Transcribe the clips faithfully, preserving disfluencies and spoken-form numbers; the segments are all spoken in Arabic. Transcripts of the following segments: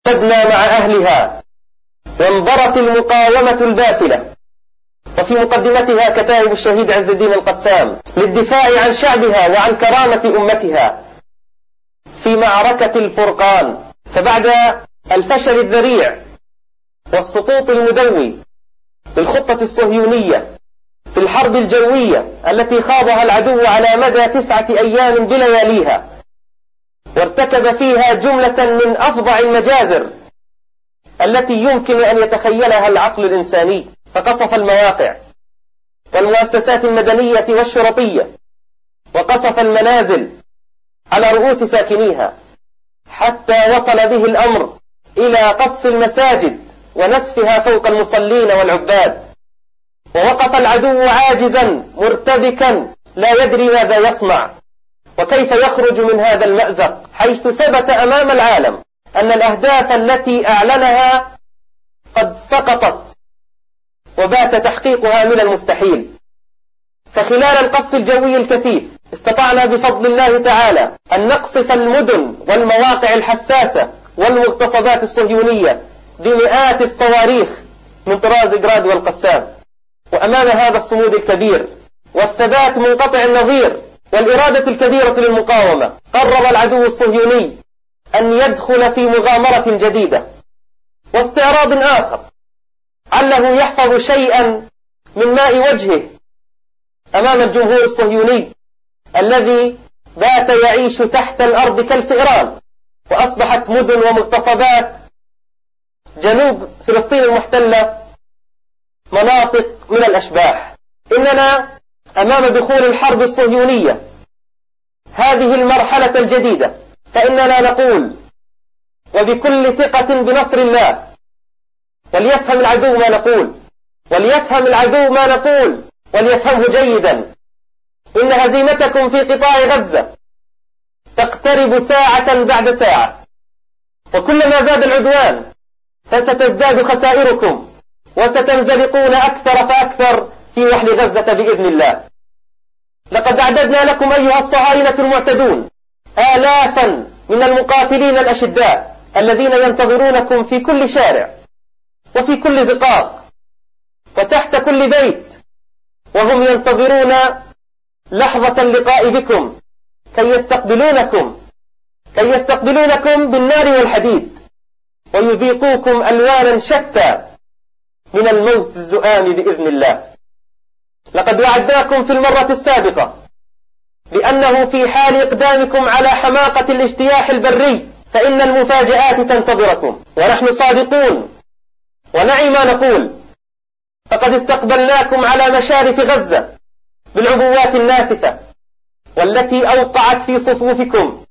بدنا مع أهلها وانضرت المقاومة الباسلة، وفي مقدمتها كتائب الشهيد عز الدين القسام للدفاع عن شعبها وعن كرامة أمتها في معركة الفرقان. فبعد الفشل الذريع والسقوط المدوي للخطة الصهيونية في الحرب الجوية التي خاضها العدو على مدى تسعة أيام بلياليها، وارتكب فيها جملة من أفظع المجازر التي يمكن أن يتخيلها العقل الإنساني، فقصف المواقع والمؤسسات المدنية والشرطية، وقصف المنازل على رؤوس ساكنيها، حتى وصل به الأمر إلى قصف المساجد ونسفها فوق المصلين والعباد. ووقف العدو عاجزا مرتبكا لا يدري ماذا يصنع وكيف يخرج من هذا المأزق، حيث ثبت أمام العالم أن الأهداف التي أعلنها قد سقطت وبات تحقيقها من المستحيل. فخلال القصف الجوي الكثيف استطعنا بفضل الله تعالى أن نقصف المدن والمواقع الحساسة والمغتصبات الصهيونية بمئات الصواريخ من طراز جراد والقسام. وأمام هذا الصمود الكبير والثبات منقطع النظير والإرادة الكبيرة للمقاومة، قرر العدو الصهيوني أن يدخل في مغامرة جديدة واستعراض آخر عله يحفظ شيئا من ماء وجهه أمام الجمهور الصهيوني الذي بات يعيش تحت الأرض كالفئران، وأصبحت مدن ومغتصبات جنوب فلسطين المحتلة مناطق من الأشباح. إننا أمام دخول الحرب الصهيونية هذه المرحلة الجديدة، فإننا نقول وبكل ثقة بنصر الله، وليفهم العدو ما نقول، وليفهم العدو ما نقول وليفهمه جيدا، إن هزيمتكم في قطاع غزة تقترب ساعة بعد ساعة، وكلما زاد العدوان فستزداد خسائركم وستنزلقون أكثر فأكثر في وحل غزة بإذن الله. لقد أعددنا لكم أيها الصهاينة المعتدون آلافا من المقاتلين الأشداء الذين ينتظرونكم في كل شارع وفي كل زقاق وتحت كل بيت، وهم ينتظرون لحظة اللقاء بكم كي يستقبلونكم كي يستقبلونكم بالنار والحديد ويذيقوكم ألوانا شتى من الموت الزؤام بإذن الله. لقد وعدناكم في المرة السابقة بأنه في حال إقدامكم على حماقة الاجتياح البري فإن المفاجآت تنتظركم، ونحن صادقون ونعي ما نقول. فقد استقبلناكم على مشارف غزة بالعبوات الناسفة والتي أوقعت في صفوفكم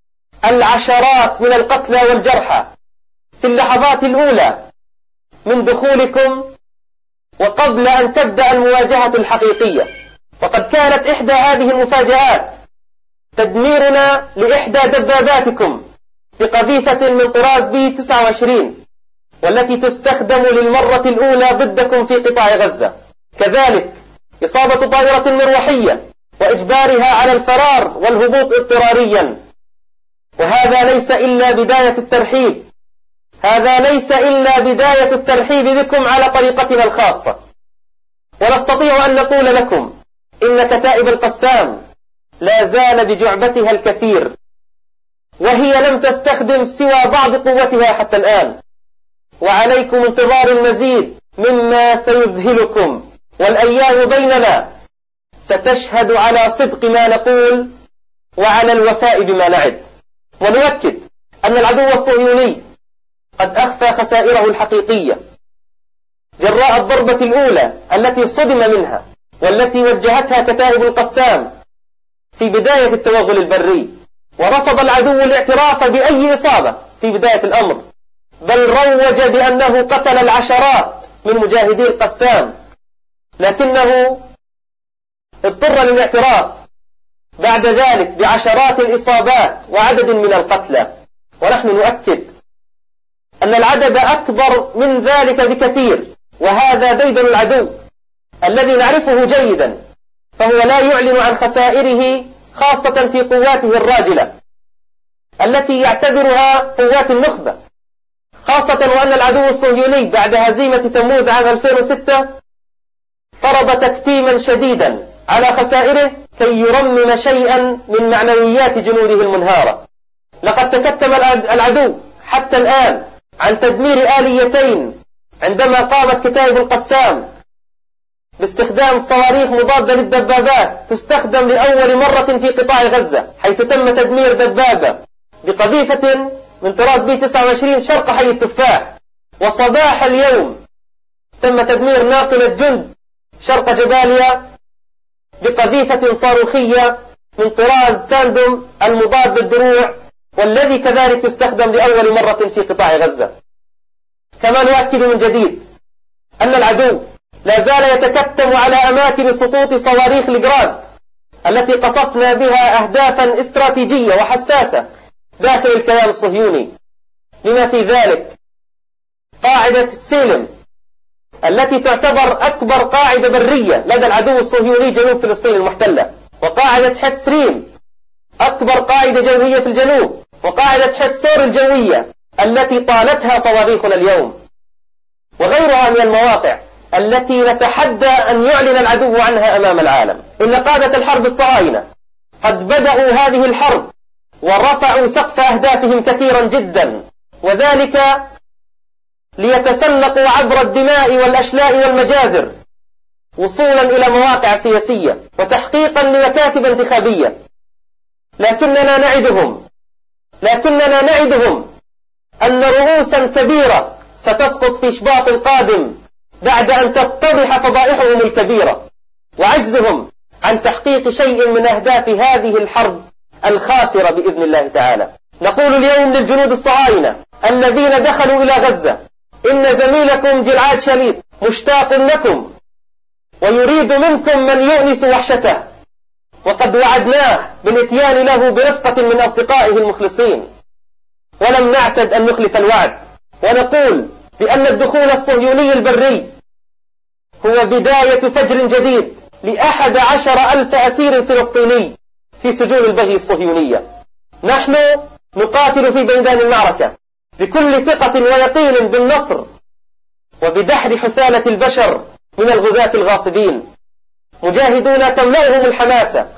العشرات من القتلى والجرحى في اللحظات الأولى من دخولكم وقبل أن تبدأ المواجهة الحقيقية. وقد كانت إحدى هذه المفاجآت تدميرنا لإحدى دباباتكم بقذيفة من طراز بي تسعة وعشرين والتي تستخدم للمرة الأولى ضدكم في قطاع غزة، كذلك إصابة طائرة مروحية وإجبارها على الفرار والهبوط اضطراريا. وهذا ليس إلا بداية الترحيب هذا ليس إلا بداية الترحيب بكم على طريقتنا الخاصة. ونستطيع أن نقول لكم إن كتائب القسام لا زال بجعبتها الكثير، وهي لم تستخدم سوى بعض قوتها حتى الآن، وعليكم انتظار المزيد مما سيذهلكم، والأيام بيننا ستشهد على صدق ما نقول وعلى الوفاء بما نعد. ونؤكد أن العدو الصهيوني قد أخفى خسائره الحقيقية جراء الضربة الأولى التي صدم منها والتي وجهتها كتائب القسام في بداية التوغل البري. ورفض العدو الاعتراف بأي إصابة في بداية الأمر، بل روج بأنه قتل العشرات من مجاهدي القسام، لكنه اضطر للاعتراف بعد ذلك بعشرات الإصابات وعدد من القتلى. ونحن نؤكد أن العدد أكبر من ذلك بكثير، وهذا ديدن العدو الذي نعرفه جيدا، فهو لا يعلن عن خسائره خاصة في قواته الراجلة التي يعتبرها قوات النخبة خاصة وأن العدو الصهيوني بعد هزيمة تموز عام ألفين وستة فرض تكتيما شديدا على خسائره كي يرمم شيئا من معنويات جنوده المنهارة. لقد تكتم العدو حتى الآن عن تدمير آليتين عندما قامت كتائب القسام باستخدام صواريخ مضادة للدبابات تستخدم لأول مرة في قطاع غزة، حيث تم تدمير دبابة بقذيفة من طراز بي تسعة وعشرين شرق حي التفاح. وصباح اليوم تم تدمير ناقلة جند شرق جباليا بقذيفة صاروخية من طراز تاندوم المضاد للدروع، والذي كذلك يستخدم لأول مرة في قطاع غزة. كما نؤكد من جديد أن العدو لا زال يتكتم على أماكن سقوط صواريخ الجراد التي قصفنا بها أهدافا استراتيجية وحساسة داخل الكيان الصهيوني، لما في ذلك قاعدة سيلم التي تعتبر أكبر قاعدة برية لدى العدو الصهيوني جنوب فلسطين المحتلة، وقاعدة حتسريم أكبر قاعدة جوية في الجنوب، وقاعدة حتسور الجوية التي طالتها صواريخنا اليوم، وغيرها من المواقع التي نتحدى أن يعلن العدو عنها أمام العالم. إن قادة الحرب الصهاينة قد بدأوا هذه الحرب ورفعوا سقف أهدافهم كثيرا جدا، وذلك ليتسلقوا عبر الدماء والأشلاء والمجازر وصولا إلى مواقع سياسية وتحقيقا لمكاسب انتخابية. لكننا نعدهم لكننا نعدهم أن رؤوسا كبيرة ستسقط في شباط القادم بعد أن تتضح فضائحهم الكبيرة وعجزهم عن تحقيق شيء من أهداف هذه الحرب الخاسرة بإذن الله تعالى. نقول اليوم للجنود الصهاينة الذين دخلوا إلى غزة إن زميلكم جلعاد شليط مشتاق لكم ويريد منكم من يؤنس وحشته، وقد وعدناه بالاتيان له برفقة من أصدقائه المخلصين، ولم نعتد أن نخلف الوعد، ونقول بأن الدخول الصهيوني البري هو بداية فجر جديد لأحد عشر ألف أسير فلسطيني في سجون البغي الصهيونية. نحن نقاتل في ميدان المعركة بكل ثقة ويقين بالنصر وبدحر حثالة البشر من الغزاة الغاصبين، مجاهدون تملأهم الحماسة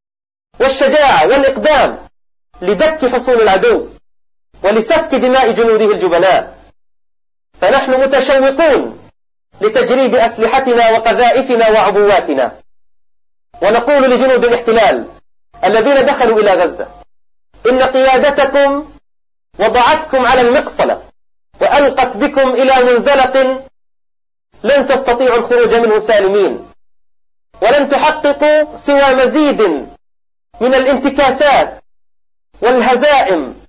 والشجاعة والإقدام لدك حصون العدو ولسفك دماء جنوده الجبناء. فنحن متشوقون لتجريب أسلحتنا وقذائفنا وعبواتنا، ونقول لجنود الاحتلال الذين دخلوا إلى غزة إن قيادتكم وضعتكم على المقصلة وألقت بكم إلى منزلق لن تستطيعوا الخروج منه سالمين، ولن تحققوا سوى مزيد من الانتكاسات والهزائم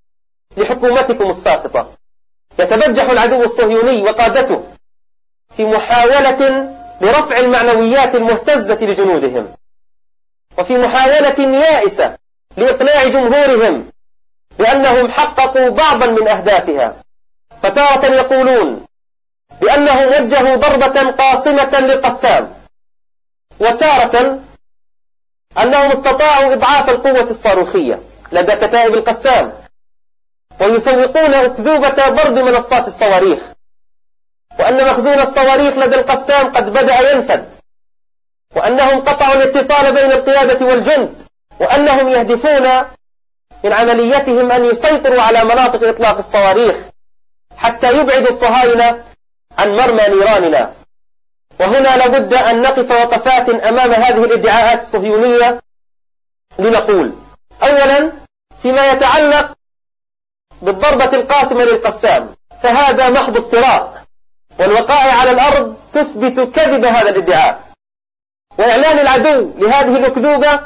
لحكومتكم الساقطة. يتبجح العدو الصهيوني وقادته في محاولة لرفع المعنويات المهتزة لجنودهم، وفي محاولة يائسة لإقناع جمهورهم بأنهم حققوا بعضا من أهدافها. فتارة يقولون بأنهم وجهوا ضربة قاصمة للقسام، وتارة أنهم استطاعوا إضعاف القوة الصاروخية لدى كتائب القسام، ويسوقون أكذوبة ضرب منصات الصواريخ، وأن مخزون الصواريخ لدى القسام قد بدأ ينفد، وأنهم قطعوا الاتصال بين القيادة والجند، وأنهم يهدفون من عمليتهم أن يسيطروا على مناطق إطلاق الصواريخ حتى يبعدوا الصهاينة عن مرمى نيراننا. وهنا لابد أن نقف وقفات أمام هذه الادعاءات الصهيونية لنقول: أولا، فيما يتعلق بالضربة القاسمة للقسام فهذا محض افتراء، والوقائع على الأرض تثبت كذب هذا الادعاء، وإعلان العدو لهذه الأكذوبة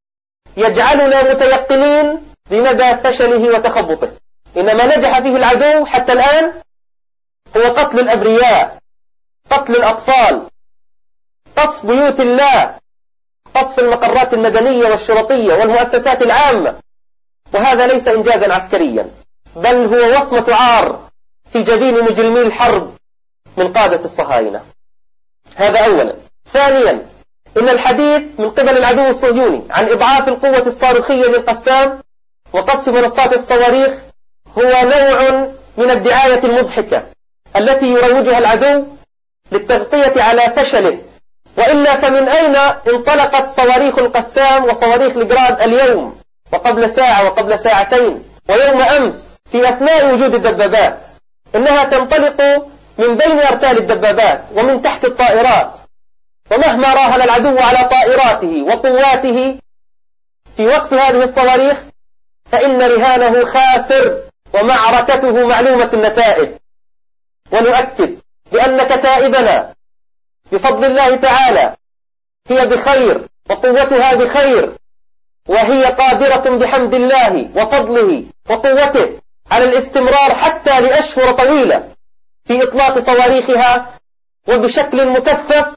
يجعلنا متيقنين بمدى فشله وتخبطه. إنما نجح فيه العدو حتى الآن هو قتل الأبرياء، قتل الأطفال، قصف بيوت الله، قصف المقرات المدنية والشرطية والمؤسسات العامة، وهذا ليس إنجازا عسكريا، بل هو وصمة عار في جبين مجرمي الحرب من قادة الصهاينة. هذا أولا. ثانيا، إن الحديث من قبل العدو الصهيوني عن إضعاف القوة الصاروخية للقسام وقصف منصات الصواريخ هو نوع من الدعاية المضحكة التي يروجها العدو للتغطية على فشله، وإلا فمن أين انطلقت صواريخ القسام وصواريخ الجراد اليوم وقبل ساعة وقبل ساعتين ويوم أمس في أثناء وجود الدبابات؟ إنها تنطلق من بين أرتال الدبابات ومن تحت الطائرات، ومهما راهن العدو على طائراته وقواته في وقت هذه الصواريخ فإن رهانه خاسر ومعركته معلومة النتائج. ونؤكد بأن كتائبنا بفضل الله تعالى هي بخير وقوتها بخير، وهي قادرة بحمد الله وفضله وقوته على الاستمرار حتى لأشهر طويلة في إطلاق صواريخها وبشكل مكثف،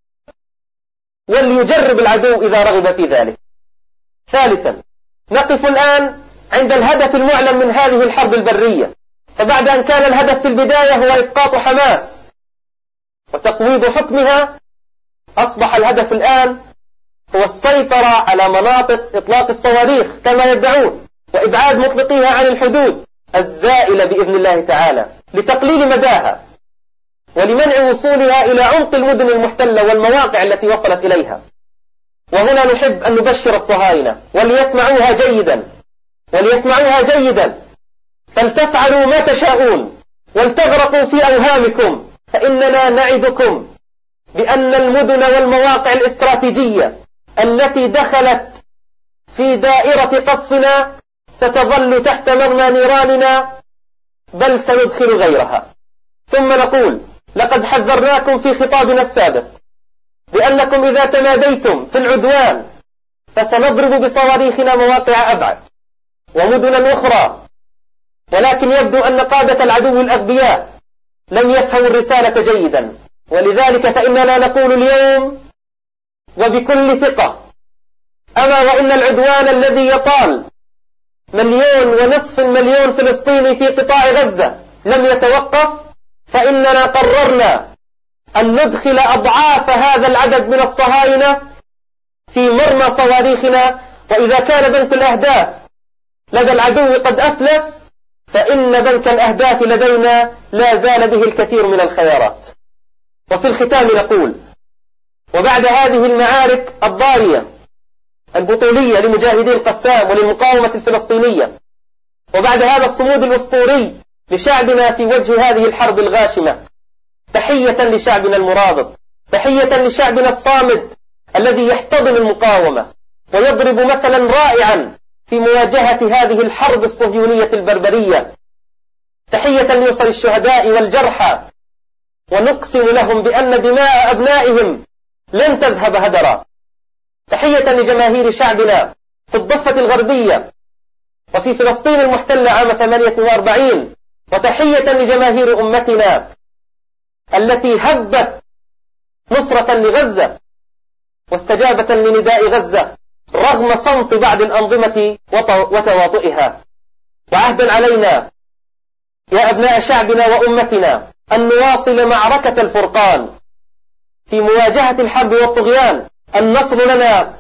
وليجرب العدو إذا رغب في ذلك. ثالثا، نقف الآن عند الهدف المعلن من هذه الحرب البرية. فبعد أن كان الهدف في البداية هو إسقاط حماس وتقويض حكمها، أصبح الهدف الآن هو السيطرة على مناطق إطلاق الصواريخ كما يدعون، وإبعاد مطلقيها عن الحدود الزائلة بإذن الله تعالى لتقليل مداها ولمنع وصولها إلى عمق المدن المحتلة والمواقع التي وصلت إليها. وهنا نحب أن نبشر الصهاينة وليسمعوها جيدا وليسمعوها جيدا فلتفعلوا ما تشاءون ولتغرقوا في أوهامكم، فإننا نعدكم بأن المدن والمواقع الاستراتيجية التي دخلت في دائرة قصفنا ستظل تحت مرمى نيراننا، بل سندخل غيرها. ثم نقول: لقد حذرناكم في خطابنا السابق بأنكم إذا تماديتم في العدوان فسنضرب بصواريخنا مواقع أبعد ومدنا أخرى، ولكن يبدو أن قادة العدو الأغبياء لم يفهموا الرسالة جيدا، ولذلك فإننا نقول اليوم وبكل ثقة: أما وإن العدوان الذي يطال مليون ونصف مليون فلسطيني في قطاع غزة لم يتوقف، فإننا قررنا أن ندخل أضعاف هذا العدد من الصهاينة في مرمى صواريخنا. وإذا كان بنك الأهداف لدى العدو قد أفلس، فإن بنك الأهداف لدينا لا زال به الكثير من الخيارات. وفي الختام نقول: وبعد هذه المعارك الضارية البطولية لمجاهدي القسام وللمقاومة الفلسطينية، وبعد هذا الصمود الأسطوري لشعبنا في وجه هذه الحرب الغاشمة، تحية لشعبنا المرابط، تحية لشعبنا الصامد الذي يحتضن المقاومة ويضرب مثلا رائعا في مواجهة هذه الحرب الصهيونية البربرية، تحية لأسر الشهداء والجرحى، ونقسم لهم بأن دماء أبنائهم لن تذهب هدرا، تحية لجماهير شعبنا في الضفة الغربية وفي فلسطين المحتلة عام ثمانية وأربعين، وتحية لجماهير أمتنا التي هبت نصرة لغزة واستجابة لنداء غزة رغم صمت بعض الأنظمة وتواطئها. وعهدا علينا يا أبناء شعبنا وأمتنا أن نواصل معركة الفرقان في مواجهة الحرب والطغيان. النصر لنا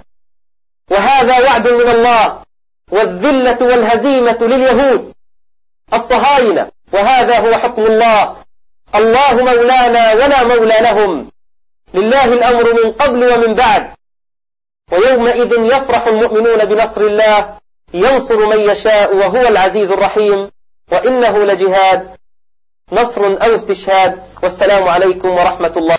وهذا وعد من الله، والذلة والهزيمة لليهود الصهاينة، وهذا هو حكم الله. الله مولانا ولا مولى لهم، لله الأمر من قبل ومن بعد، ويومئذ يفرح المؤمنون بنصر الله ينصر من يشاء وهو العزيز الرحيم، وإنه لجهاد نصر أو استشهاد. والسلام عليكم ورحمة الله.